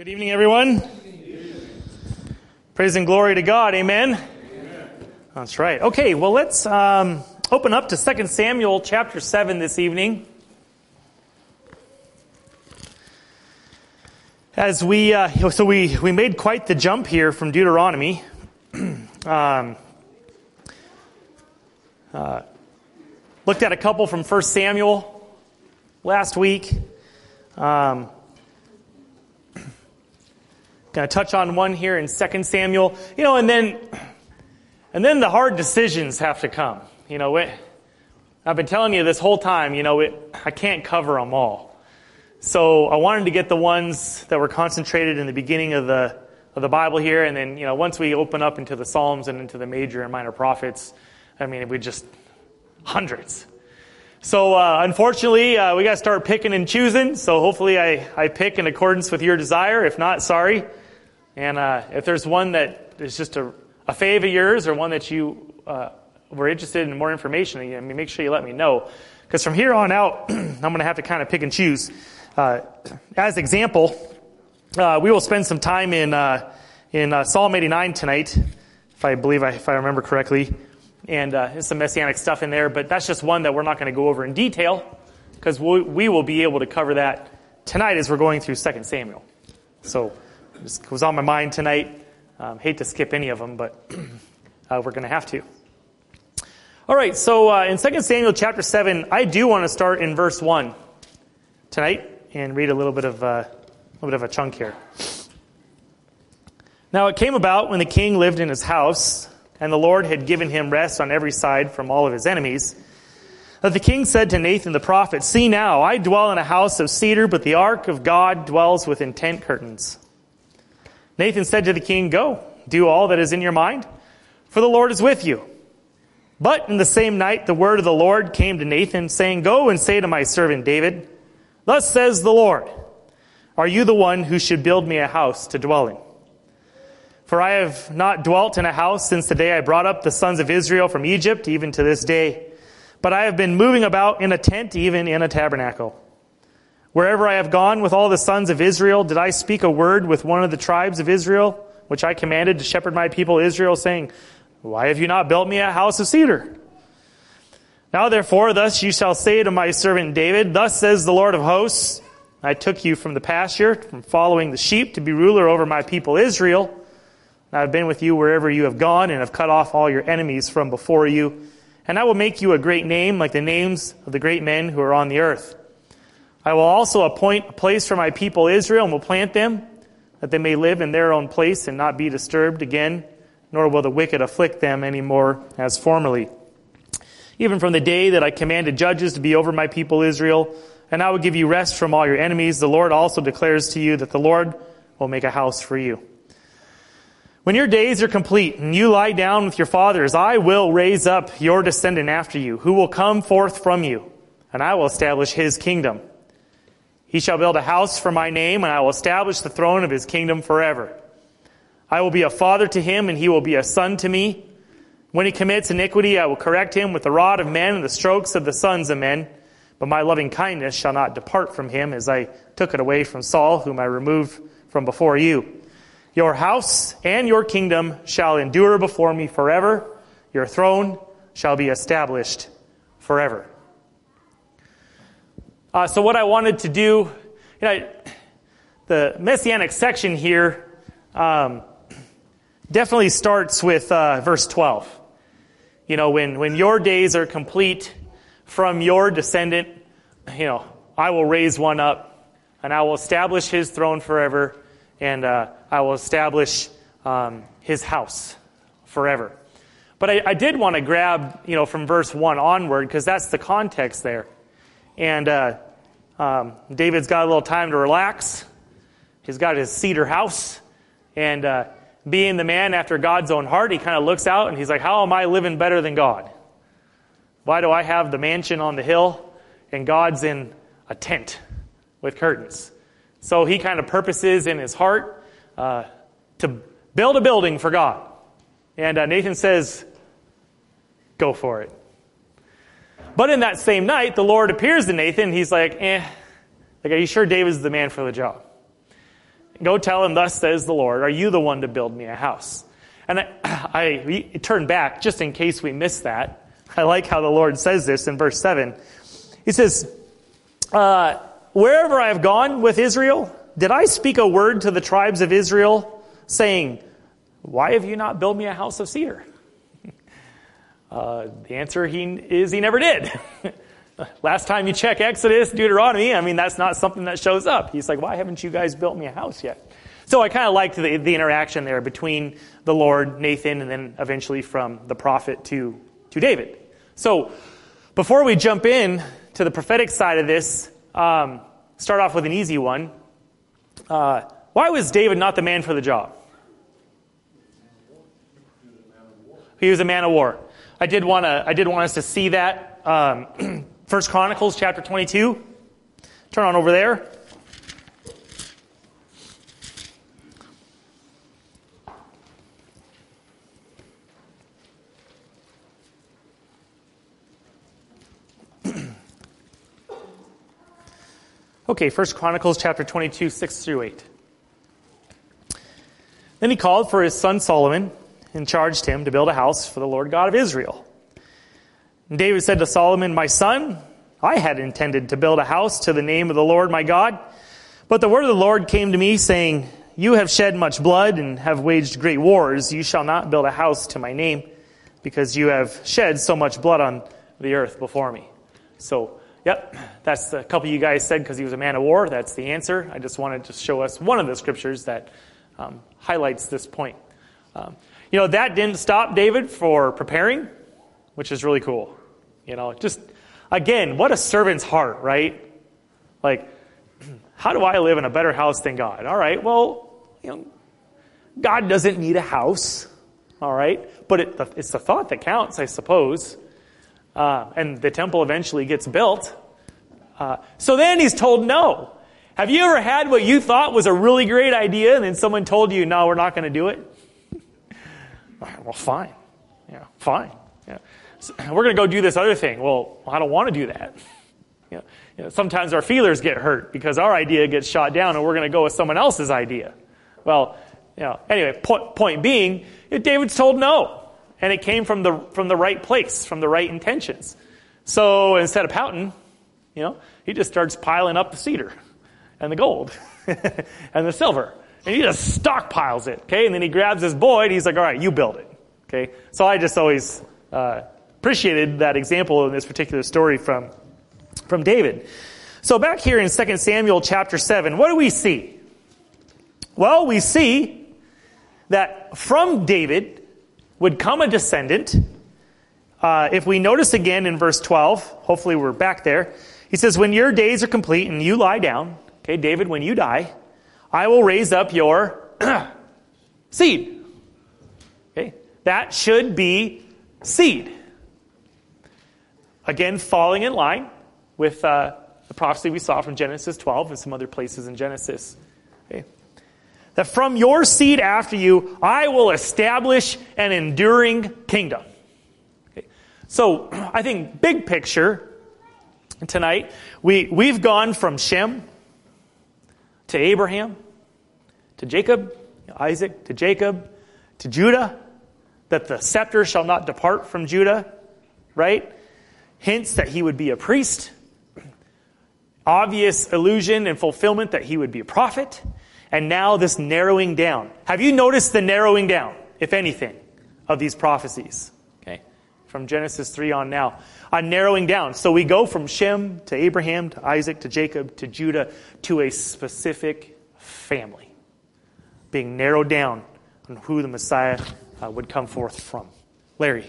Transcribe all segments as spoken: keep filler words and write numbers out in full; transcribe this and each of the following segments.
Good evening, everyone. Good evening. Praise and glory to God. Amen? Amen. That's right. Okay, well, let's um, open up to Second Samuel chapter seven this evening. As we, uh, so we, we made quite the jump here from Deuteronomy. um, uh, looked at a couple from First Samuel last week. Um, Going to touch on one here in Second Samuel, you know, and then, and then the hard decisions have to come. You know, it, I've been telling you this whole time, you know, it, I can't cover them all. So I wanted to get the ones that were concentrated in the beginning of the of the Bible here, and then, you know, once we open up into the Psalms and into the major and minor prophets, I mean, we just hundreds. So uh, unfortunately, uh, we got to start picking and choosing. So hopefully, I I pick in accordance with your desire. If not, sorry. And uh, if there's one that is just a, a fave of yours, or one that you uh, were interested in more information, I mean, make sure you let me know. Because from here on out, I'm going to have to kind of pick and choose. Uh, as example, uh, we will spend some time in uh, in uh, Psalm eighty-nine tonight, if I believe I, if I remember correctly. And uh, there's some messianic stuff in there, but that's just one that we're not going to go over in detail, because we, we will be able to cover that tonight as we're going through Second Samuel. So it was on my mind tonight. Um, hate to skip any of them, but uh, we're going to have to. All right, so uh, in Second Samuel chapter seven, I do want to start in verse one tonight and read a little bit of uh, a little bit of a chunk here. Now it came about when the king lived in his house, and the Lord had given him rest on every side from all of his enemies, that the king said to Nathan the prophet, "See now, I dwell in a house of cedar, but the ark of God dwells within tent curtains." Nathan said to the king, "Go, do all that is in your mind, for the Lord is with you." But in the same night the word of the Lord came to Nathan, saying, "Go and say to my servant David, thus says the Lord, are you the one who should build me a house to dwell in? For I have not dwelt in a house since the day I brought up the sons of Israel from Egypt, even to this day. But I have been moving about in a tent, even in a tabernacle. Wherever I have gone with all the sons of Israel, did I speak a word with one of the tribes of Israel, which I commanded to shepherd my people Israel, saying, why have you not built me a house of cedar? Now therefore, thus you shall say to my servant David, thus says the Lord of hosts, I took you from the pasture, from following the sheep, to be ruler over my people Israel. And I have been with you wherever you have gone, and have cut off all your enemies from before you. And I will make you a great name, like the names of the great men who are on the earth. I will also appoint a place for my people Israel, and will plant them, that they may live in their own place and not be disturbed again, nor will the wicked afflict them any more as formerly. Even from the day that I commanded judges to be over my people Israel, and I will give you rest from all your enemies, the Lord also declares to you that the Lord will make a house for you. When your days are complete, and you lie down with your fathers, I will raise up your descendant after you, who will come forth from you, and I will establish his kingdom. He shall build a house for my name, and I will establish the throne of his kingdom forever. I will be a father to him, and he will be a son to me. When he commits iniquity, I will correct him with the rod of men and the strokes of the sons of men. But my loving kindness shall not depart from him, as I took it away from Saul, whom I removed from before you. Your house and your kingdom shall endure before me forever. Your throne shall be established forever. Uh, so what I wanted to do, you know, the Messianic section here um, definitely starts with uh, verse twelve. You know, when, when your days are complete, from your descendant, you know, I will raise one up, and I will establish his throne forever, and uh, I will establish um, his house forever. But I, I did want to grab, you know, from verse one onward, because that's the context there. And uh, um, David's got a little time to relax. He's got his cedar house. And uh, being the man after God's own heart, he kind of looks out and he's like, how am I living better than God? Why do I have the mansion on the hill and God's in a tent with curtains? So he kind of purposes in his heart uh, to build a building for God. And uh, Nathan says, go for it. But in that same night, the Lord appears to Nathan. He's like, eh, like, are you sure David's the man for the job? Go tell him, thus says the Lord, are you the one to build me a house? And I, I turn back just in case we missed that. I like how the Lord says this in verse seven. He says, uh, wherever I have gone with Israel, did I speak a word to the tribes of Israel saying, why have you not built me a house of cedar? Uh, the answer he, is he never did. Last time you check Exodus, Deuteronomy, I mean, that's not something that shows up. He's like, why haven't you guys built me a house yet? So I kind of liked the, the interaction there between the Lord, Nathan, and then eventually from the prophet to, to David. So before we jump in to the prophetic side of this, um, start off with an easy one. Uh, why was David not the man for the job? He was a man of war. I did want to. I did want us to see that. Um, First Chronicles chapter twenty-two. Turn on over there. Okay, First Chronicles chapter twenty-two, six through eight. Then he called for his son Solomon and charged him to build a house for the Lord God of Israel. And David said to Solomon, my son, I had intended to build a house to the name of the Lord my God. But the word of the Lord came to me, saying, you have shed much blood and have waged great wars. You shall not build a house to my name, because you have shed so much blood on the earth before me. So, yep, that's a couple of you guys said because he was a man of war. That's the answer. I just wanted to show us one of the scriptures that um, highlights this point. Um, you know, that didn't stop David for preparing, which is really cool. You know, just, again, what a servant's heart, right? Like, how do I live in a better house than God? All right, well, you know, God doesn't need a house, all right? But it, it's the thought that counts, I suppose. Uh, and the temple eventually gets built. Uh, so then he's told no. Have you ever had what you thought was a really great idea and then someone told you, no, we're not going to do it? Well, fine. Yeah, fine. Yeah. So we're going to go do this other thing. Well, I don't want to do that. You know, you know, sometimes our feelers get hurt because our idea gets shot down and we're going to go with someone else's idea. Well, you know, anyway, point, point being, David's told no. And it came from the from the right place, from the right intentions. So instead of pouting, you know, he just starts piling up the cedar and the gold and the silver. And he just stockpiles it, okay? And then he grabs his boy and he's like, all right, you build it, okay? So I just always uh, appreciated that example in this particular story from, from David. So back here in Second Samuel chapter seven, what do we see? Well, we see that from David would come a descendant. Uh, if we notice again in verse twelve, hopefully we're back there, he says, when your days are complete and you lie down, okay, David, when you die, I will raise up your seed. Okay, that should be seed. Again, falling in line with uh, the prophecy we saw from Genesis twelve and some other places in Genesis. Okay. That from your seed after you, I will establish an enduring kingdom. Okay. So, I think big picture tonight, we, we've gone from Shem to Abraham, to Jacob, Isaac, to Jacob, to Judah, that the scepter shall not depart from Judah, right? Hints that he would be a priest. Obvious allusion and fulfillment that he would be a prophet. And now this narrowing down. Have you noticed the narrowing down, if anything, of these prophecies? Okay, from Genesis three on now. A narrowing down. So we go from Shem to Abraham to Isaac to Jacob to Judah to a specific family. Being narrowed down on who the Messiah uh, would come forth from. Larry.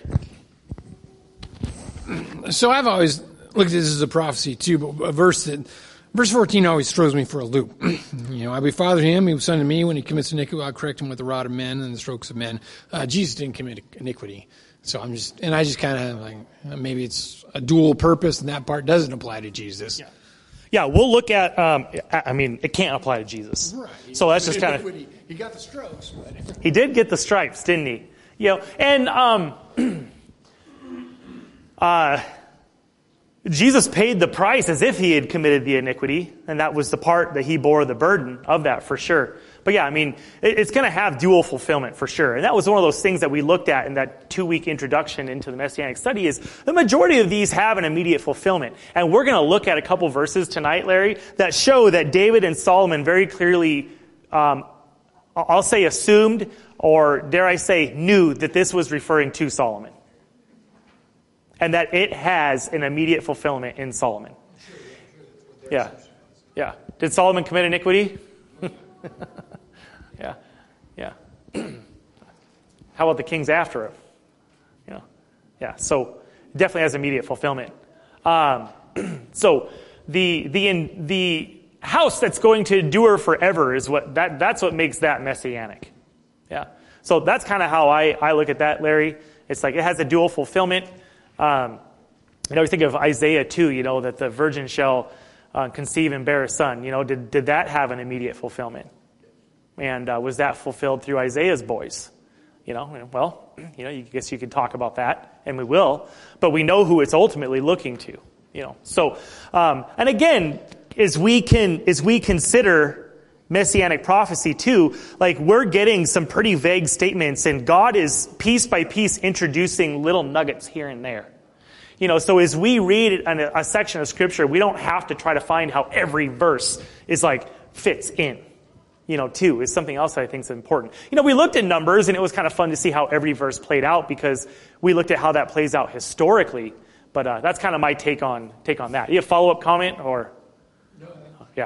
So I've always looked at this as a prophecy too, but a verse that, verse fourteen always throws me for a loop. You know, I will be father to him, he was son to me. When he commits iniquity, I'll correct him with the rod of men and the strokes of men. Uh, Jesus didn't commit iniquity. So I'm just, and I just kind of like, maybe it's a dual purpose and that part doesn't apply to Jesus. Yeah. Yeah, we'll look at, um, I mean, it can't apply to Jesus. Right. So that's just kind of. He got the strokes. But. He did get the stripes, didn't he? You know, and um, uh, Jesus paid the price as if he had committed the iniquity, and that was the part that he bore the burden of that for sure. But yeah, I mean, it, it's going to have dual fulfillment for sure. And that was one of those things that we looked at in that two-week introduction into the Messianic study is the majority of these have an immediate fulfillment. And we're going to look at a couple verses tonight, Larry, that show that David and Solomon very clearly, um, I'll say assumed, or dare I say knew that this was referring to Solomon. And that it has an immediate fulfillment in Solomon. Yeah. Yeah. Did Solomon commit iniquity? yeah. Yeah. How about the kings after him? You know? Yeah. So it definitely has immediate fulfillment. Um, so the the in, the house that's going to endure forever is what that that's what makes that messianic. Yeah. So that's kind of how I, I look at that, Larry. It's like it has a dual fulfillment. Um, you know, we think of Isaiah two, you know, that the virgin shall uh, conceive and bear a son. You know, did, did that have an immediate fulfillment? And uh, was that fulfilled through Isaiah's boys? You know, well, you know, you guess you could talk about that, and we will. But we know who it's ultimately looking to. You know, so um, and again, as we can as we consider Messianic prophecy too, like we're getting some pretty vague statements, and God is piece by piece introducing little nuggets here and there. You know, so as we read a, a section of Scripture, we don't have to try to find how every verse is like fits in. You know, too, is something else that I think is important. You know, we looked at Numbers, and it was kind of fun to see how every verse played out because we looked at how that plays out historically. But uh, that's kind of my take on take on that. You have a follow-up comment or? No. Yeah.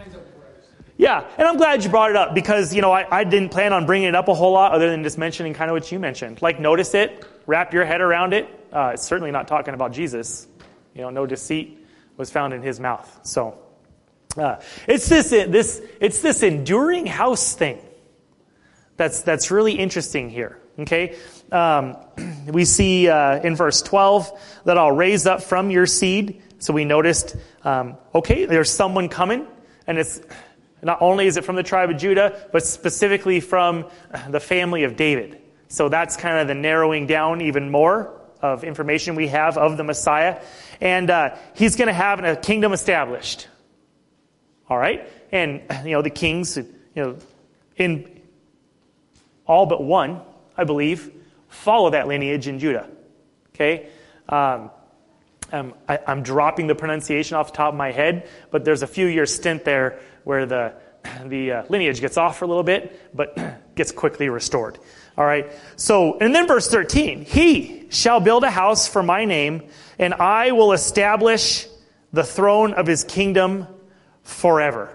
Yeah, and I'm glad you brought it up because, you know, I, I didn't plan on bringing it up a whole lot other than just mentioning kind of what you mentioned. Like, notice it, wrap your head around it. Uh, it's certainly not talking about Jesus. You know, no deceit was found in his mouth. So, uh, it's this this it's this enduring house thing that's that's really interesting here. Okay, um, we see uh, in verse twelve that I'll raise up from your seed. So we noticed, um, okay, there's someone coming, and it's. Not only is it from the tribe of Judah, but specifically from the family of David. So that's kind of the narrowing down even more of information we have of the Messiah. And uh, he's going to have a kingdom established. All right? And, you know, the kings, you know, in all but one, I believe, follow that lineage in Judah. Okay? Um, um, I, I'm dropping the pronunciation off the top of my head, but there's a few years stint there where the the uh, lineage gets off for a little bit, but gets quickly restored. All right. So, and then verse thirteen, he shall build a house for my name, and I will establish the throne of his kingdom forever.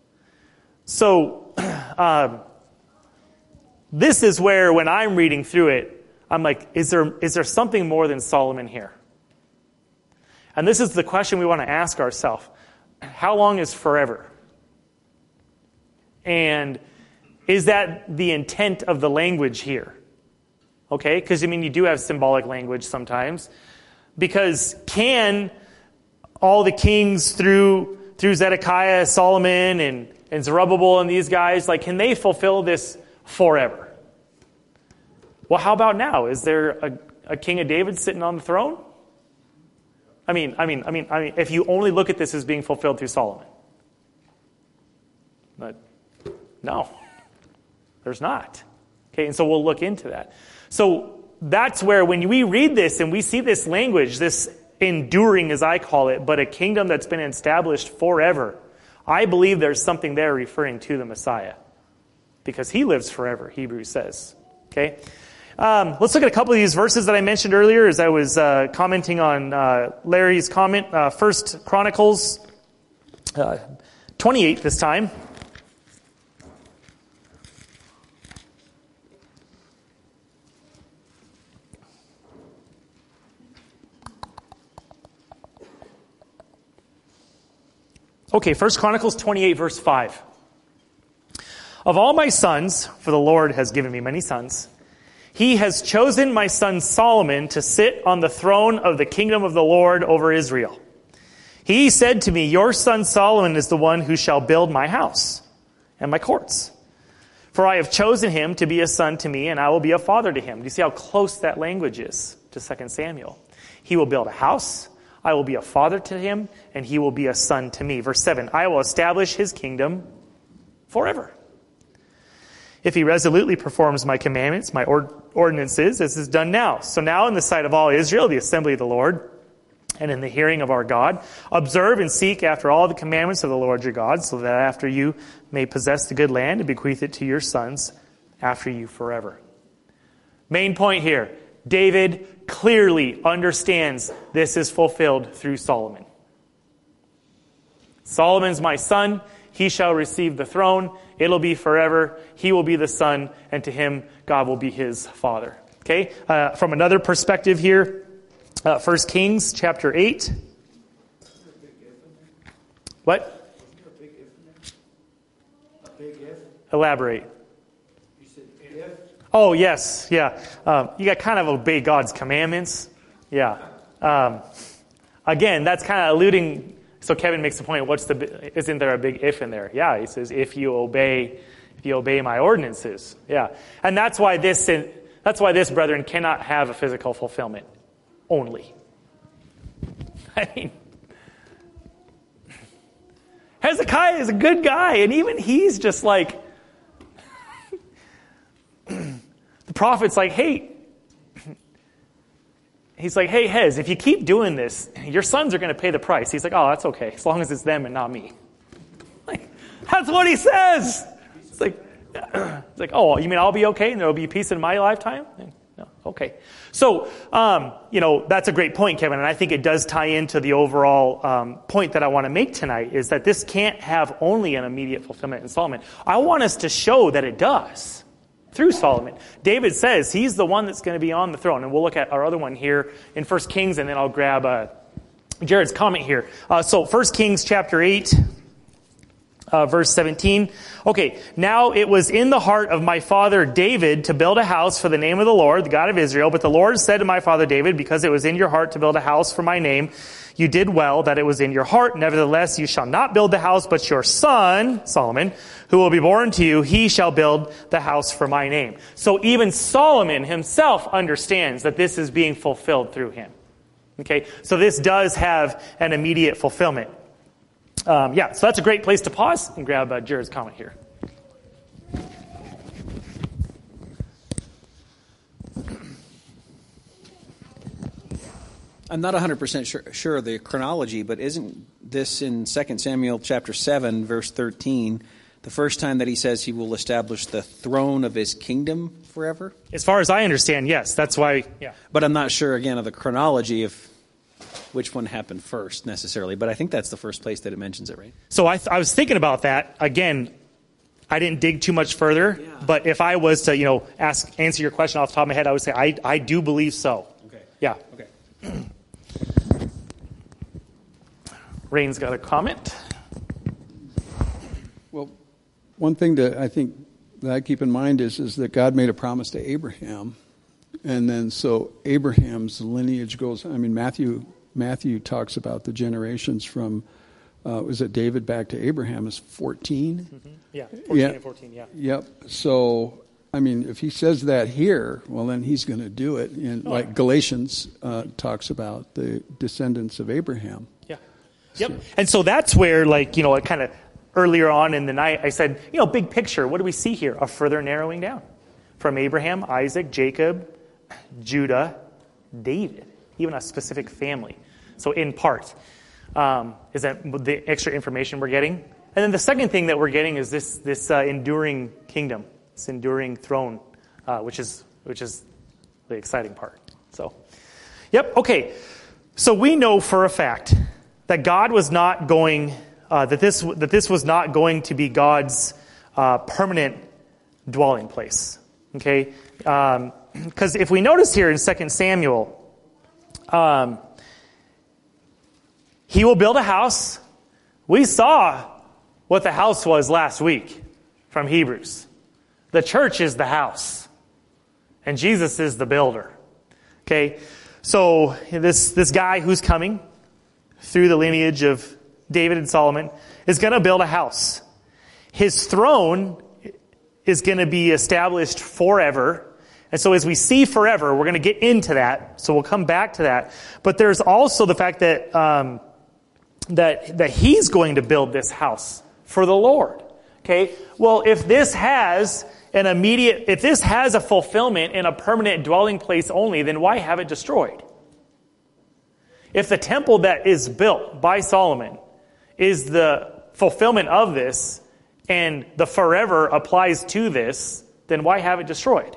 So, um, this is where when I'm reading through it, I'm like, is there is there something more than Solomon here? And this is the question we want to ask ourselves. How long is forever? And is that the intent of the language here? Okay, because I mean, you do have symbolic language sometimes. Because can all the kings through through Zedekiah, Solomon, and, and Zerubbabel and these guys, like, can they fulfill this forever? Well, how about now? Is there a, a king of David sitting on the throne? I mean, I mean, I mean, I mean, if you only look at this as being fulfilled through Solomon. But no, there's not. Okay, and so we'll look into that. So that's where when we read this and we see this language, this enduring as I call it, but a kingdom that's been established forever, I believe there's something there referring to the Messiah. Because he lives forever, Hebrews says. Okay, um, let's look at a couple of these verses that I mentioned earlier as I was uh, commenting on uh, Larry's comment. Uh, First Chronicles uh, twenty-eight this time. Okay, First Chronicles twenty-eight, verse five. Of all my sons, for the Lord has given me many sons, he has chosen my son Solomon to sit on the throne of the kingdom of the Lord over Israel. He said to me, your son Solomon is the one who shall build my house and my courts. For I have chosen him to be a son to me, and I will be a father to him. Do you see how close that language is to Second Samuel? He will build a house. I will be a father to him, and he will be a son to me. Verse seven, I will establish his kingdom forever. if he resolutely performs my commandments, my ord- ordinances, as is done now. So now in the sight of all Israel, the assembly of the Lord, and in the hearing of our God, observe and seek after all the commandments of the Lord your God, so that after you may possess the good land and bequeath it to your sons after you forever. Main point here, David clearly understands this is fulfilled through Solomon. Solomon's my son. He shall receive the throne. It'll be forever. He will be the son, and to him, God will be his father. Okay? Uh, from another perspective here, uh, First Kings chapter eight. What? A big if in there? A big if? Elaborate. You said if? Oh, yes. Yeah. Um, you got kind of obey God's commandments. Yeah. Um, again, that's kind of alluding... So Kevin makes the point, what's the, isn't there a big if in there? Yeah, he says, if you obey, if you obey my ordinances. Yeah. And that's why this, that's why this, brethren, cannot have a physical fulfillment only. I mean, Hezekiah is a good guy, and even he's just like, the prophet's like, hey, he's like, hey, Hez, if you keep doing this, your sons are going to pay the price. He's like, oh, that's okay, as long as it's them and not me. Like, that's what he says. It's like, it's like, oh, you mean I'll be okay and there will be peace in my lifetime? No, okay. So, um, you know, that's a great point, Kevin, and I think it does tie into the overall um, point that I want to make tonight, is that this can't have only an immediate fulfillment in Solomon. I want us to show that it does. Through Solomon. David says he's the one that's going to be on the throne. And we'll look at our other one here in First Kings, and then I'll grab uh, Jared's comment here. Uh, so First Kings chapter eight, uh, verse seventeen. Okay, now it was in the heart of my father David to build a house for the name of the Lord, the God of Israel. But the Lord said to my father David, because it was in your heart to build a house for my name, you did well that it was in your heart. Nevertheless, you shall not build the house, but your son, Solomon, who will be born to you, he shall build the house for my name. So even Solomon himself understands that this is being fulfilled through him. Okay, so this does have an immediate fulfillment. Um, yeah, so that's a great place to pause and grab uh, Jared's comment here. I'm not one hundred percent sure, sure of the chronology, but isn't this in Second Samuel chapter seven, verse thirteen, the first time that he says he will establish the throne of his kingdom forever? As far as I understand, yes. That's why, yeah. But I'm not sure, again, of the chronology of which one happened first necessarily. But I think that's the first place that it mentions it, right? So I, th- I was thinking about that. Again, I didn't dig too much further. Yeah. But if I was to, you know, ask answer your question off the top of my head, I would say I, I do believe so. Okay. Yeah. Okay. Rain's got a comment. Well, one thing that I think that I keep in mind is is that God made a promise to Abraham, and then so Abraham's lineage goes. I mean, Matthew Matthew talks about the generations from uh, was it David back to Abraham is fourteen. Mm-hmm. Yeah, fourteen yeah. and fourteen. Yeah. Yep. So. I mean, if he says that here, well, then he's going to do it. And oh, like yeah. Galatians uh, talks about the descendants of Abraham. Yeah. Yep. So. And so that's where, like, you know, it kind of earlier on in the night, I said, you know, big picture, what do we see here? A further narrowing down from Abraham, Isaac, Jacob, Judah, David, even a specific family. So in part, um, is that the extra information we're getting? And then the second thing that we're getting is this this uh, enduring kingdom. Enduring throne, uh, which is which is the exciting part. So, yep, okay. So we know for a fact that God was not going uh, that this that this was not going to be God's uh, permanent dwelling place. Okay, because um, if we notice here in Second Samuel, um, he will build a house. We saw what the house was last week from Hebrews. The church is the house, and Jesus is the builder. Okay, so this this guy who's coming through the lineage of David and Solomon is going to build a house. His throne is going to be established forever. And so as we see forever, we're going to get into that. So we'll come back to that. But there's also the fact that um, that that he's going to build this house for the Lord. Okay, well, if this has an immediate, if this has a fulfillment in a permanent dwelling place only, then why have it destroyed? If the temple that is built by Solomon is the fulfillment of this, and the forever applies to this, then why have it destroyed?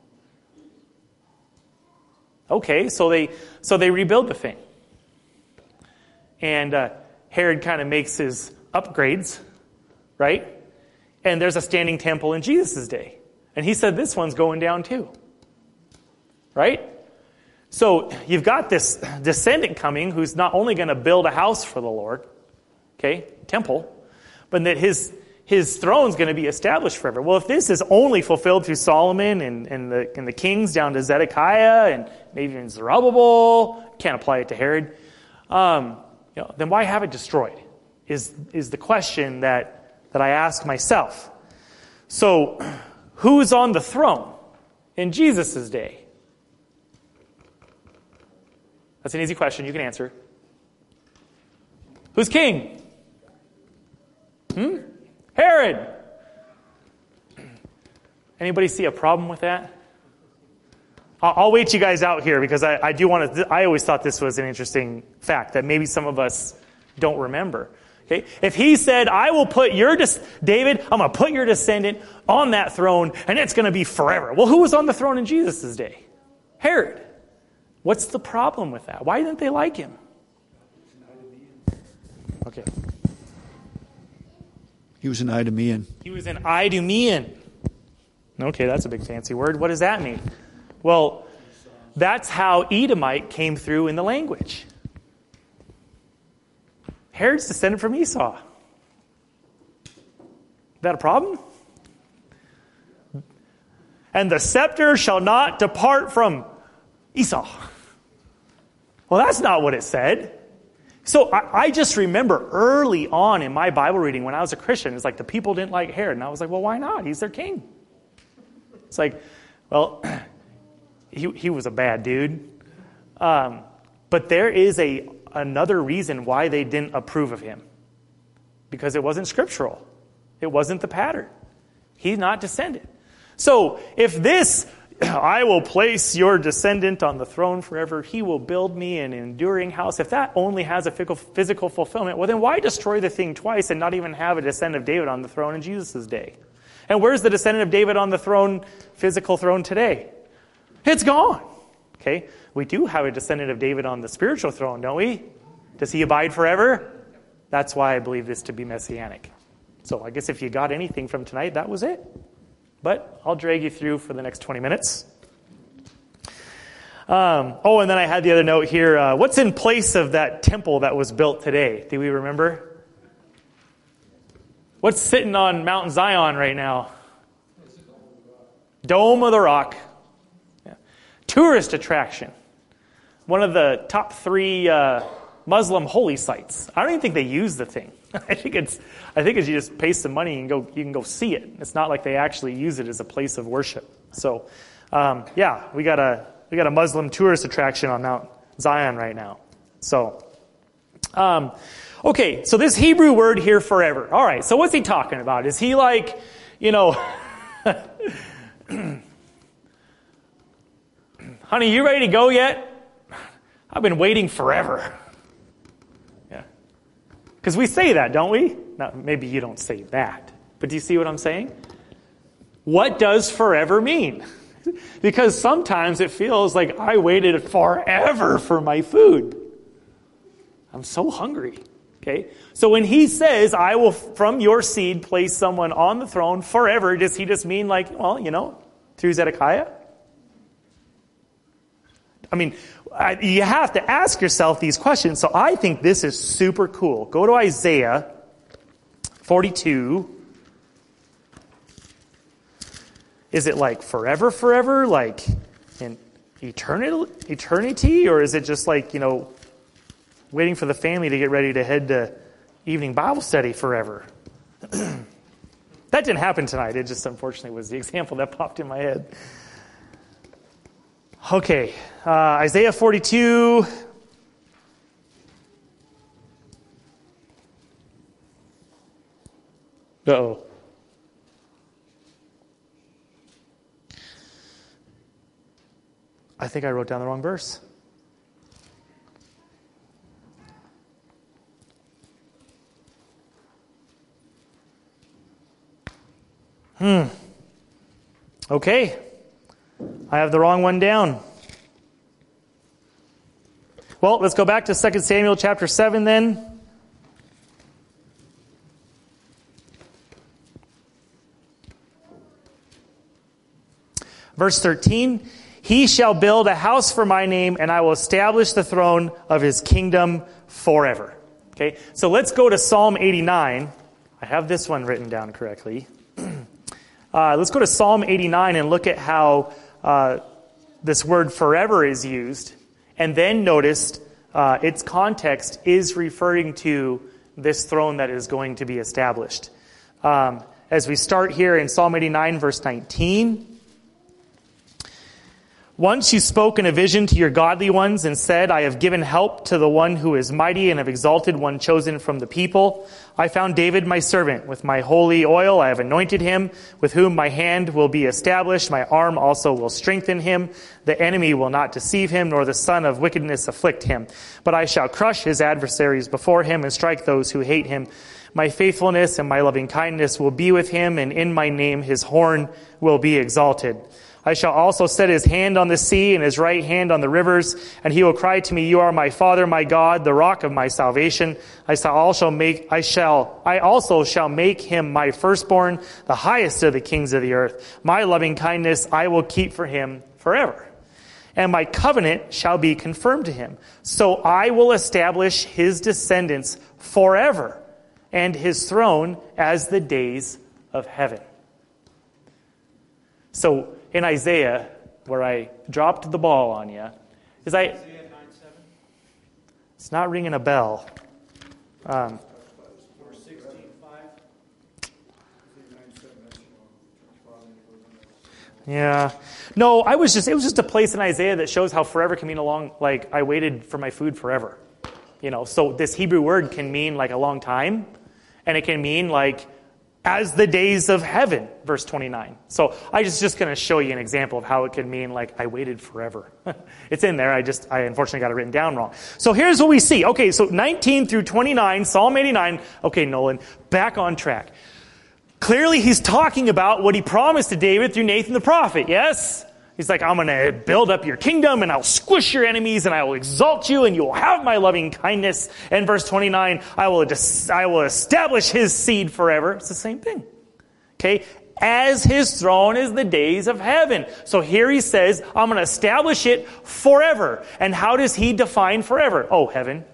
Okay, so they so they rebuild the thing. And uh, Herod kind of makes his upgrades, right? And there's a standing temple in Jesus' day. And he said this one's going down too. Right? So you've got this descendant coming who's not only going to build a house for the Lord, okay, temple, but that his his throne's going to be established forever. Well, if this is only fulfilled through Solomon and, and, the, and the kings down to Zedekiah and maybe even Zerubbabel, can't apply it to Herod, um, you know, then why have it destroyed is, is the question that, that I ask myself. So who's on the throne in Jesus' day? That's an easy question. You can answer. Who's king? Hmm? Herod. Anybody see a problem with that? I'll, I'll wait you guys out here because I, I do want to. I always thought this was an interesting fact that maybe some of us don't remember. Okay, if he said, "I will put your des- David, I'm going to put your descendant on that throne, and it's going to be forever." Well, who was on the throne in Jesus' day? Herod. What's the problem with that? Why didn't they like him? Okay. He was an Idumean. He was an Idumean. Okay, that's a big fancy word. What does that mean? Well, that's how Edomite came through in the language. Herod's descended from Esau. Is that a problem? And the scepter shall not depart from Esau. Well, that's not what it said. So I, I just remember early on in my Bible reading when I was a Christian, it's like the people didn't like Herod. And I was like, well, why not? He's their king. It's like, well, he he was a bad dude. Um, but there is a another reason why they didn't approve of him. Because it wasn't scriptural. It wasn't the pattern. He's not descended. So if this, I will place your descendant on the throne forever, he will build me an enduring house. If that only has a physical fulfillment, well then why destroy the thing twice and not even have a descendant of David on the throne in Jesus' day? And where's the descendant of David on the throne, physical throne today? It's gone. Okay? We do have a descendant of David on the spiritual throne, don't we? Does he abide forever? That's why I believe this to be messianic. So I guess if you got anything from tonight, that was it. But I'll drag you through for the next twenty minutes. Um, oh, and then I had the other note here. Uh, what's in place of that temple that was built today? Do we remember? What's sitting on Mount Zion right now? Dome of the Rock. Yeah. Tourist attraction. One of the top three uh, Muslim holy sites. I don't even think they use the thing. I think it's I think it's you just pay some money and go you can go see it. It's not like they actually use it as a place of worship. So um, yeah, we got a we got a Muslim tourist attraction on Mount Zion right now. So um, okay, so this Hebrew word here, forever. All right, so what's he talking about? Is he like, you know, honey, you ready to go yet? I've been waiting forever. Because we say that, don't we? Now, maybe you don't say that. But do you see what I'm saying? What does forever mean? Because sometimes it feels like I waited forever for my food. I'm so hungry. Okay? So when he says, I will from your seed place someone on the throne forever, does he just mean like, well, you know, through Zedekiah? I mean, you have to ask yourself these questions. So I think this is super cool. Go to Isaiah forty-two. Is it like forever, forever? Like in eternity, eternity? Or is it just like, you know, waiting for the family to get ready to head to evening Bible study forever? That didn't happen tonight. It just unfortunately was the example that popped in my head. Okay, uh, Isaiah forty-two. Uh-oh. I think I wrote down the wrong verse. Hmm. Okay. I have the wrong one down. Well, let's go back to Second Samuel chapter seven then. Verse thirteen, he shall build a house for my name, and I will establish the throne of his kingdom forever. Okay, so let's go to Psalm eighty-nine. I have this one written down correctly. Uh, let's go to Psalm eighty-nine and look at how uh, this word forever is used. And then notice uh, its context is referring to this throne that is going to be established. Um, as we start here in Psalm eighty-nine, verse nineteen. Once you spoke in a vision to your godly ones and said, I have given help to the one who is mighty and have exalted one chosen from the people. I found David my servant. With my holy oil I have anointed him, with whom my hand will be established. My arm also will strengthen him. The enemy will not deceive him, nor the son of wickedness afflict him. But I shall crush his adversaries before him and strike those who hate him. My faithfulness and my loving kindness will be with him, and in my name his horn will be exalted. I shall also set his hand on the sea and his right hand on the rivers, and he will cry to me, you are my Father, my God, the rock of my salvation. I shall also make, I shall, I also shall make him my firstborn, the highest of the kings of the earth. My loving kindness I will keep for him forever, and my covenant shall be confirmed to him. So I will establish his descendants forever, and his throne as the days of heaven. So, in Isaiah, where I dropped the ball on you, is I. It's not ringing a bell. Um, yeah, no, I was just. It was just a place in Isaiah that shows how forever can mean a long. Like I waited for my food forever, you know. So this Hebrew word can mean like a long time, and it can mean like. As the days of heaven, verse twenty-nine. So I just just going to show you an example of how it could mean like I waited forever. It's in there. I just I unfortunately got it written down wrong. So here's what we see. Okay, so nineteen through twenty-nine, Psalm eighty-nine. Okay, Nolan, back on track. Clearly he's talking about what he promised to David through Nathan the prophet. Yes? He's like, I'm going to build up your kingdom and I'll squish your enemies and I will exalt you and you will have my loving kindness. And verse twenty-nine, I will, I will establish his seed forever. It's the same thing. Okay? As his throne is the days of heaven. So here he says, I'm going to establish it forever. And how does he define forever? Oh, heaven.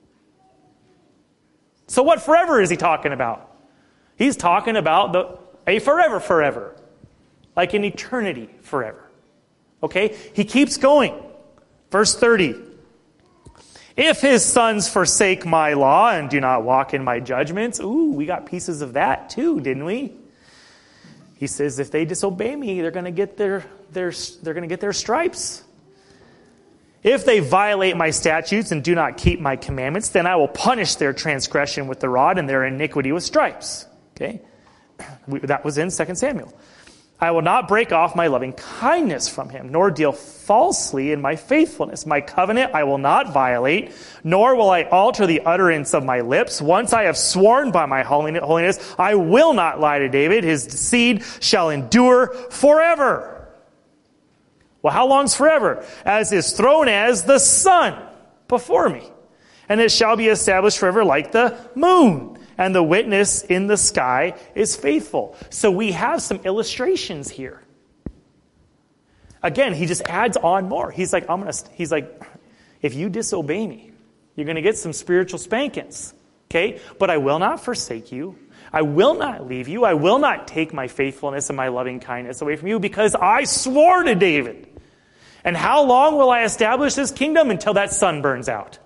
So what forever is he talking about? He's talking about the a forever forever. Like an eternity forever. Okay, he keeps going. Verse thirty. If his sons forsake my law and do not walk in my judgments, ooh, we got pieces of that too, didn't we? He says if they disobey me, they're going to get their their they're going to get their stripes. If they violate my statutes and do not keep my commandments, then I will punish their transgression with the rod and their iniquity with stripes. Okay, that was in Second Samuel. I will not break off my loving kindness from him, nor deal falsely in my faithfulness. My covenant I will not violate, nor will I alter the utterance of my lips. Once I have sworn by my holiness, I will not lie to David. His seed shall endure forever. Well, how long's forever? As his throne as the sun before me. And it shall be established forever like the moon. And the witness in the sky is faithful. So we have some illustrations here. Again, he just adds on more. He's like, I'm gonna. He's like, if you disobey me, you're going to get some spiritual spankings. Okay, but I will not forsake you. I will not leave you. I will not take my faithfulness and my loving kindness away from you, because I swore to David. And how long will I establish this kingdom? Until that sun burns out.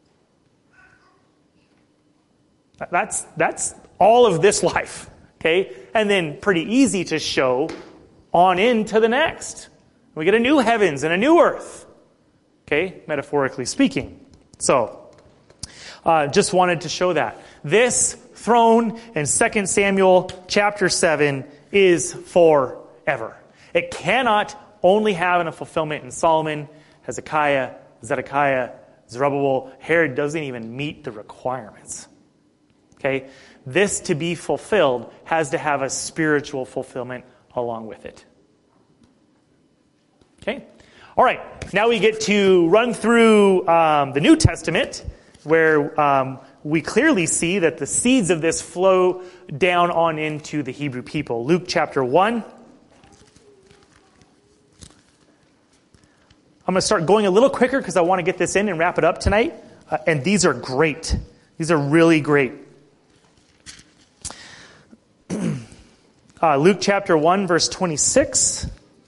That's that's all of this life, okay? And then pretty easy to show on into the next. We get a new heavens and a new earth, okay? Metaphorically speaking. So, uh, just wanted to show that. This throne in Second Samuel chapter seven is forever. It cannot only having a fulfillment in Solomon, Hezekiah, Zedekiah, Zerubbabel. Herod doesn't even meet the requirements. Okay? This to be fulfilled has to have a spiritual fulfillment along with it. Okay? All right. Now we get to run through um, the New Testament, where um, we clearly see that the seeds of this flow down on into the Hebrew people. Luke chapter one. I'm going to start going a little quicker because I want to get this in and wrap it up tonight. Uh, and these are great. These are really great. uh, Luke chapter one, verse twenty-six.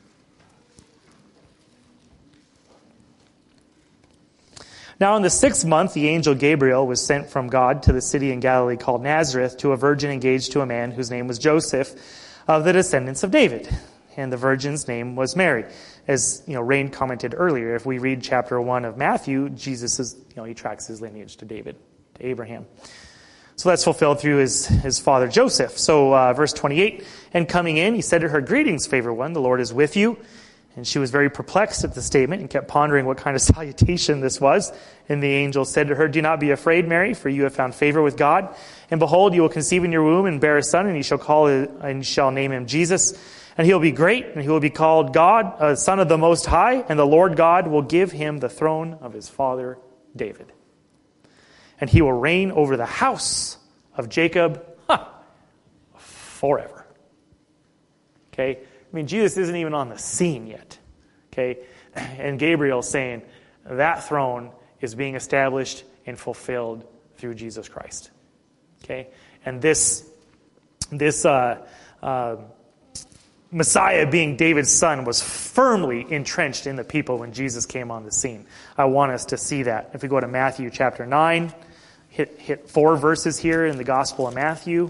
Now in the sixth month, the angel Gabriel was sent from God to the city in Galilee called Nazareth to a virgin engaged to a man whose name was Joseph, of the descendants of David. And the virgin's name was Mary. As you know, Rain commented earlier, if we read chapter one of Matthew, Jesus is, you know, he tracks his lineage to David, to Abraham. So that's fulfilled through his, his father Joseph. So uh, verse twenty-eight, and coming in, he said to her, "Greetings, favored one, the Lord is with you." And she was very perplexed at the statement and kept pondering what kind of salutation this was. And the angel said to her, "Do not be afraid, Mary, for you have found favor with God. And behold, you will conceive in your womb and bear a son, and you shall call it, and you shall name him Jesus. And he will be great, and he will be called God, uh, Son of the Most High. And the Lord God will give him the throne of his father David. And he will reign over the house of Jacob huh, forever." Okay? I mean, Jesus isn't even on the scene yet. Okay? And Gabriel's saying that throne is being established and fulfilled through Jesus Christ. Okay? And this, this uh, uh, Messiah being David's son was firmly entrenched in the people when Jesus came on the scene. I want us to see that. If we go to Matthew chapter nine, hit, hit four verses here in the Gospel of Matthew.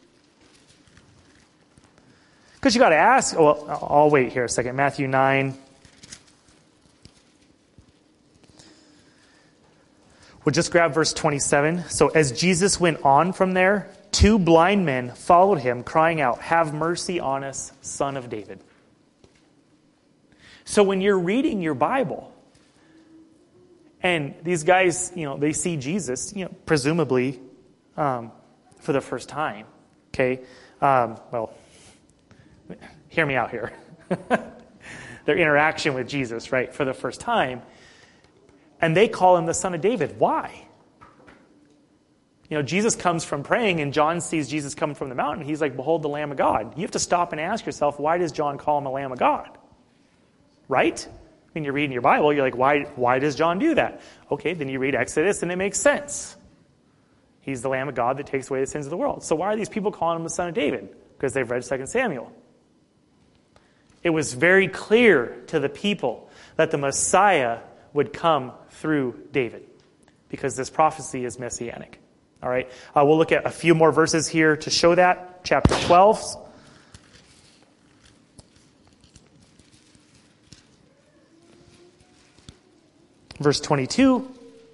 Because you got to ask, well, I'll wait here a second. Matthew nine. We'll just grab verse twenty-seven. So as Jesus went on from there, two blind men followed him, crying out, "Have mercy on us, Son of David." So when you're reading your Bible, and these guys, you know, they see Jesus, you know, presumably um, for the first time. Okay, um, well. Hear me out here. Their interaction with Jesus, right, for the first time. And they call him the Son of David. Why? You know, Jesus comes from praying, and John sees Jesus coming from the mountain. He's like, "Behold the Lamb of God." You have to stop and ask yourself, why does John call him a Lamb of God? Right? When you're reading your Bible, you're like, why, why does John do that? Okay, then you read Exodus, and it makes sense. He's the Lamb of God that takes away the sins of the world. So why are these people calling him the Son of David? Because they've read Second Samuel. It was very clear to the people that the Messiah would come through David, because this prophecy is messianic. All right, uh, we'll look at a few more verses here to show that. Chapter twelve. Verse twenty-two.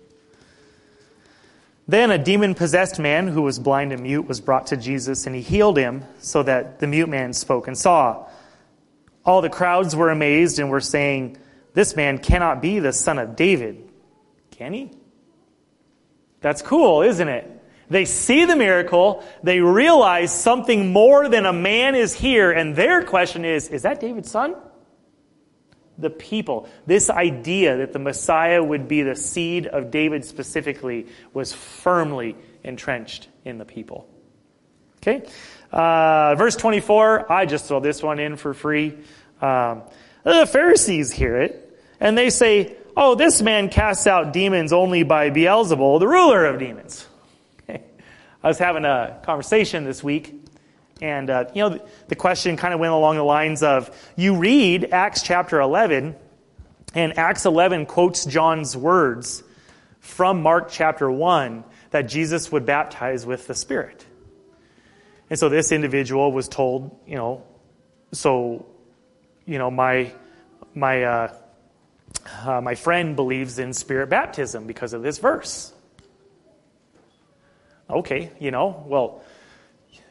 Then a demon-possessed man who was blind and mute was brought to Jesus, and he healed him so that the mute man spoke and saw. All the crowds were amazed and were saying, "This man cannot be the son of David." Can he? That's cool, isn't it? They see the miracle. They realize something more than a man is here. And their question is, is that David's son? The people, this idea that the Messiah would be the seed of David specifically, was firmly entrenched in the people. Okay? Uh, verse twenty-four, I just throw this one in for free. Um, the Pharisees hear it, and they say, "Oh, this man casts out demons only by Beelzebul, the ruler of demons." Okay. I was having a conversation this week, and uh, you know, the, the question kind of went along the lines of, you read Acts chapter eleven, and Acts eleven quotes John's words from Mark chapter one that Jesus would baptize with the Spirit. And so this individual was told, you know, so, you know, my my uh, uh, my friend believes in Spirit baptism because of this verse. Okay, you know, well,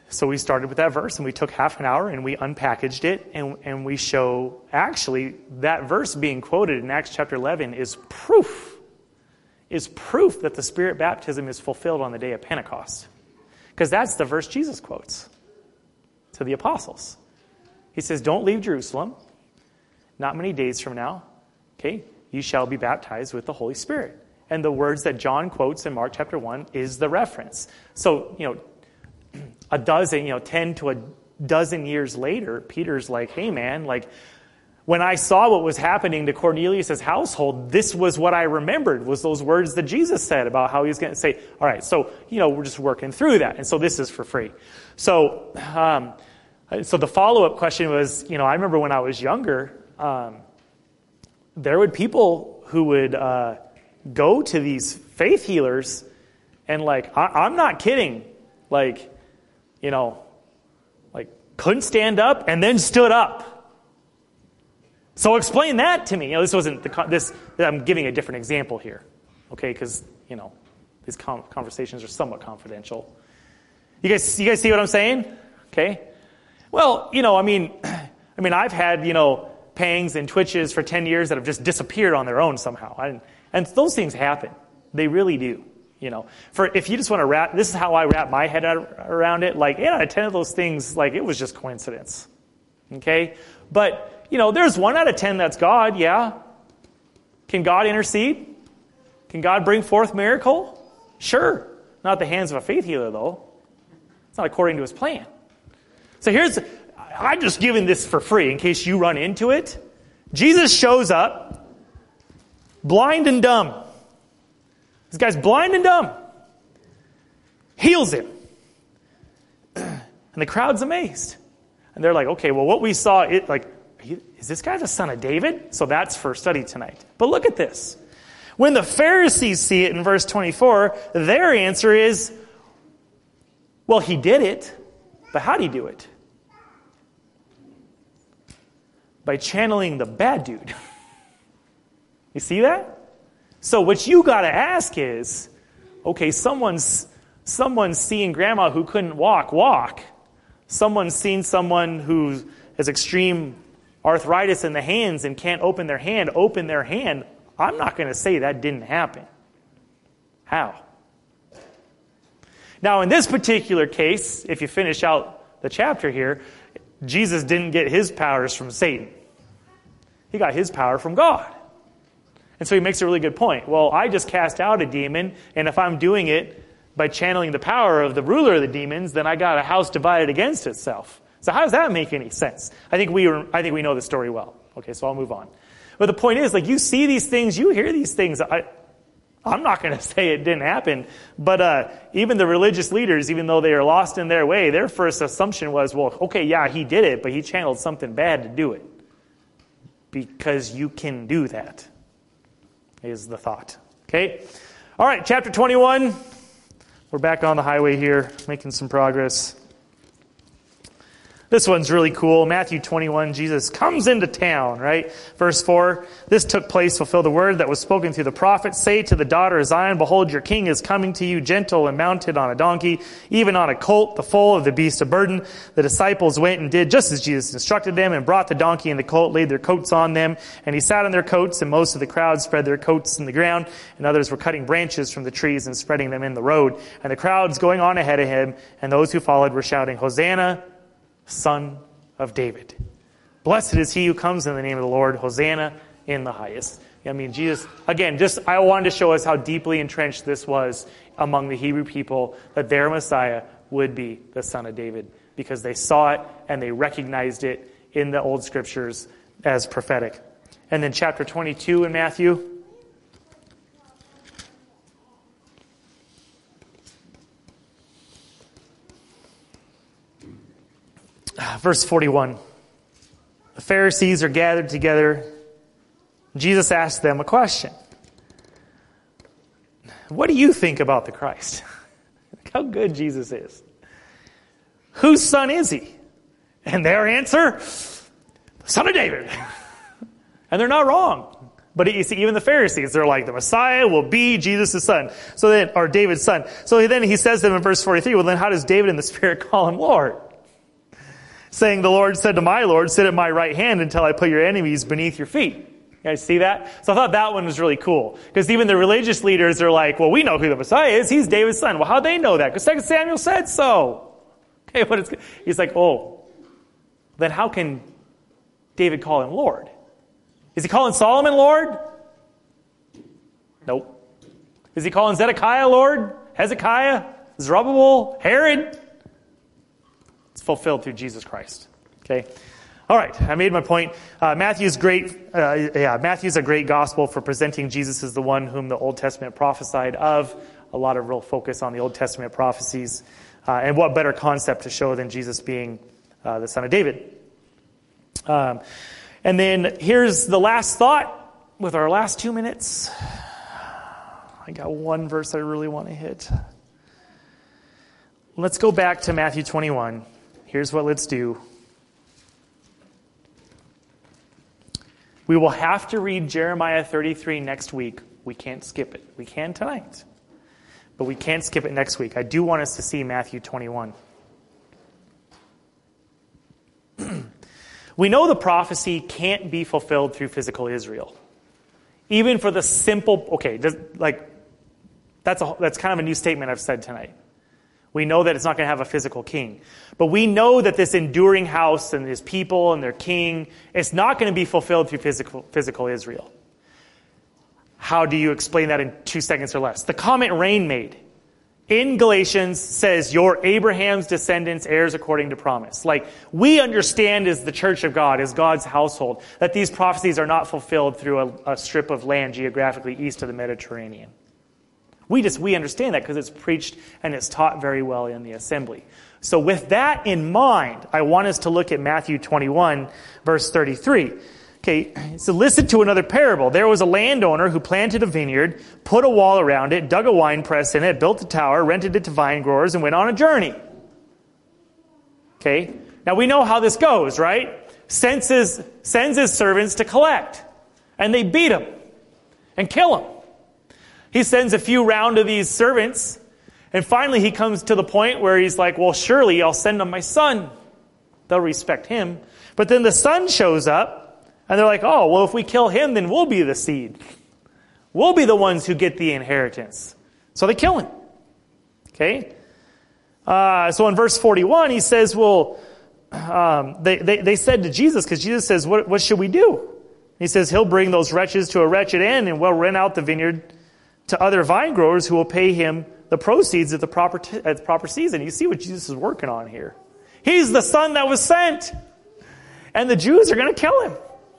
So we started with that verse, and we took half an hour, and we unpackaged it, and, and we show, actually, that verse being quoted in Acts chapter eleven is proof, is proof that the Spirit baptism is fulfilled on the day of Pentecost. Because that's the verse Jesus quotes to the apostles. He says, don't leave Jerusalem. Not many days from now, okay, you shall be baptized with the Holy Spirit. And the words that John quotes in Mark chapter one is the reference. So, you know, a dozen, you know, ten to a dozen years later, Peter's like, hey man, like, when I saw what was happening to Cornelius' household, this was what I remembered, was those words that Jesus said about how he was going to say, all right, so, you know, we're just working through that. And so this is for free. So, um, so the follow-up question was, you know, I remember when I was younger, um, there would people who would uh, go to these faith healers and like, I, I'm not kidding, like, you know, like couldn't stand up and then stood up. So explain that to me. You know, this wasn't the this. I'm giving a different example here, okay? Because you know, these conversations are somewhat confidential. You guys, you guys see what I'm saying? Okay. Well, you know, I mean, I mean, I've had you know pangs and twitches for ten years that have just disappeared on their own somehow, I, and those things happen. They really do. You know, for if you just want to wrap, this is how I wrap my head around it. Like eight out of ten of those things, like it was just coincidence. Okay, but. You know, there's one out of ten that's God, yeah. Can God intercede? Can God bring forth miracle? Sure. Not at the hands of a faith healer, though. It's not according to his plan. So here's, I'm just giving this for free in case you run into it. Jesus shows up, blind and dumb. This guy's blind and dumb. Heals him. And the crowd's amazed. And they're like, okay, well, what we saw, it like, is this guy the son of David? So that's for study tonight. But look at this. When the Pharisees see it in verse twenty-four, their answer is, well, he did it, but how did he do it? By channeling the bad dude. You see that? So what you got to ask is, okay, someone's someone's seeing grandma who couldn't walk, walk. Someone's seen someone who has extreme arthritis in the hands and can't open their hand, open their hand. I'm not going to say that didn't happen. How? Now, in this particular case, if you finish out the chapter here, Jesus didn't get his powers from Satan. He got his power from God. And so he makes a really good point. Well, I just cast out a demon, and if I'm doing it by channeling the power of the ruler of the demons, then I got a house divided against itself. So how does that make any sense? I think we I think we know the story well. Okay, so I'll move on. But the point is, like, you see these things, you hear these things. I, I'm not going to say it didn't happen, but uh, even the religious leaders, even though they are lost in their way, their first assumption was, well, okay, yeah, he did it, but he channeled something bad to do it. Because you can do that, is the thought. Okay? All right, chapter twenty-one. We're back on the highway here, making some progress. This one's really cool. Matthew twenty-one, Jesus comes into town, right? Verse four, this took place to fulfill the word that was spoken through the prophet. Say to the daughter of Zion, behold, your king is coming to you, gentle and mounted on a donkey, even on a colt, the foal of the beast of burden. The disciples went and did just as Jesus instructed them and brought the donkey and the colt, laid their coats on them. And he sat on their coats, and most of the crowd spread their coats in the ground. And others were cutting branches from the trees and spreading them in the road. And the crowds going on ahead of him, and those who followed were shouting, Hosanna, Son of David. Blessed is he who comes in the name of the Lord. Hosanna in the highest. I mean, Jesus, again, just I wanted to show us how deeply entrenched this was among the Hebrew people, that their Messiah would be the Son of David, because they saw it and they recognized it in the Old Scriptures as prophetic. And then chapter twenty-two in Matthew. Verse forty-one. The Pharisees are gathered together. Jesus asked them a question. What do you think about the Christ? Look how good Jesus is. Whose son is he? And their answer, Son of David. And they're not wrong. But you see, even the Pharisees, they're like, the Messiah will be Jesus' son. So then, or David's son. So then he says to them in verse forty-three, well then how does David in the Spirit call him Lord? Saying, the Lord said to my Lord, sit at my right hand until I put your enemies beneath your feet. You guys see that? So I thought that one was really cool. Because even the religious leaders are like, well, we know who the Messiah is. He's David's son. Well, how'd they know that? Because Second Samuel said so. Okay, but it's, he's like, oh, then how can David call him Lord? Is he calling Solomon Lord? Nope. Is he calling Zedekiah Lord? Hezekiah? Zerubbabel? Herod? It's fulfilled through Jesus Christ. Okay? All right, I made my point. Uh, Matthew's great, uh, yeah, Matthew's a great gospel for presenting Jesus as the one whom the Old Testament prophesied of. A lot of real focus on the Old Testament prophecies. Uh, and what better concept to show than Jesus being uh, the son of David? Um, and then here's the last thought with our last two minutes. I got one verse I really want to hit. Let's go back to Matthew twenty-one. Here's what let's do. We will have to read Jeremiah thirty-three next week. We can't skip it. We can tonight. But we can't skip it next week. I do want us to see Matthew twenty-one. We know the prophecy can't be fulfilled through physical Israel. Even for the simple, okay, does, like, that's a, that's kind of a new statement I've said tonight. We know that it's not going to have a physical king. But we know that this enduring house and his people and their king, it's not going to be fulfilled through physical, physical Israel. How do you explain that in two seconds or less? The comment Rain made in Galatians says, you're Abraham's descendants, heirs according to promise. Like, we understand as the church of God, as God's household, that these prophecies are not fulfilled through a, a strip of land geographically east of the Mediterranean. We just, we understand that because it's preached and it's taught very well in the assembly. So with that in mind, I want us to look at Matthew twenty-one, verse thirty-three. Okay, so listen to another parable. There was a landowner who planted a vineyard, put a wall around it, dug a wine press in it, built a tower, rented it to vine growers, and went on a journey. Okay, now we know how this goes, right? Sends his, sends his servants to collect, and they beat him and kill him. He sends a few round of these servants, and finally he comes to the point where he's like, well, surely I'll send them my son. They'll respect him. But then the son shows up, and they're like, oh, well, if we kill him, then we'll be the seed. We'll be the ones who get the inheritance. So they kill him. Okay? Uh, so in verse forty-one, he says, well, um, they, they, they said to Jesus, because Jesus says, what, what should we do? He says, he'll bring those wretches to a wretched end, and we'll rent out the vineyard to other vine growers who will pay him the proceeds at the proper t- at the proper season. You see what Jesus is working on here. He's the son that was sent. And the Jews are going to kill him.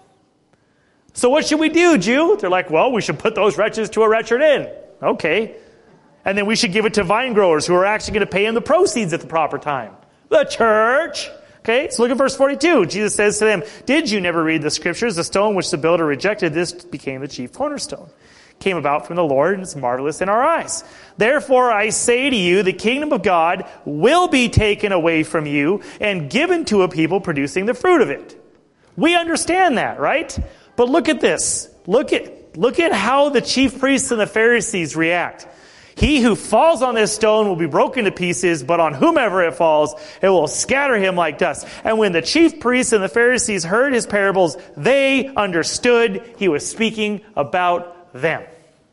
So what should we do, Jew? They're like, well, we should put those wretches to a wretched end. Okay. And then we should give it to vine growers who are actually going to pay him the proceeds at the proper time. The church. Okay, so look at verse forty-two. Jesus says to them, did you never read the scriptures? The stone which the builder rejected, this became the chief cornerstone. Came about from the Lord, and it's marvelous in our eyes. Therefore, I say to you, the kingdom of God will be taken away from you and given to a people producing the fruit of it. We understand that, right? But look at this. Look at, look at how the chief priests and the Pharisees react. He who falls on this stone will be broken to pieces, but on whomever it falls, it will scatter him like dust. And when the chief priests and the Pharisees heard his parables, they understood he was speaking about them.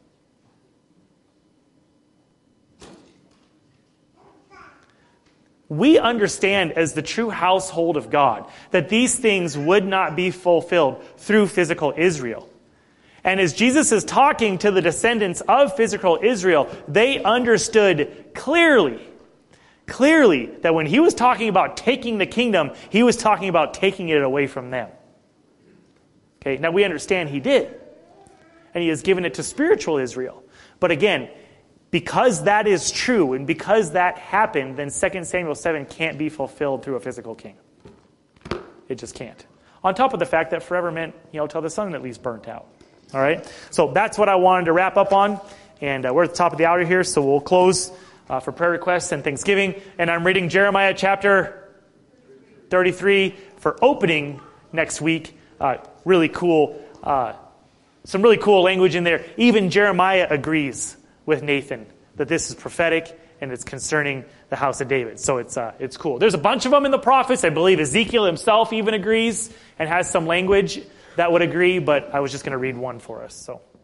We understand as the true household of God that these things would not be fulfilled through physical Israel. And as Jesus is talking to the descendants of physical Israel, they understood clearly, clearly that when he was talking about taking the kingdom, he was talking about taking it away from them. Okay, now we understand he did. And he has given it to spiritual Israel. But again, because that is true and because that happened, then Second Samuel seven can't be fulfilled through a physical king. It just can't. On top of the fact that forever meant, you know, till the sun at least burnt out. All right? So that's what I wanted to wrap up on. And uh, we're at the top of the hour here, so we'll close uh, for prayer requests and Thanksgiving. And I'm reading Jeremiah chapter thirty-three for opening next week. Uh, really cool uh some really cool language in there. Even Jeremiah agrees with Nathan that this is prophetic and it's concerning the house of David. So it's uh, it's cool. There's a bunch of them in the prophets. I believe Ezekiel himself even agrees and has some language that would agree, but I was just going to read one for us. So.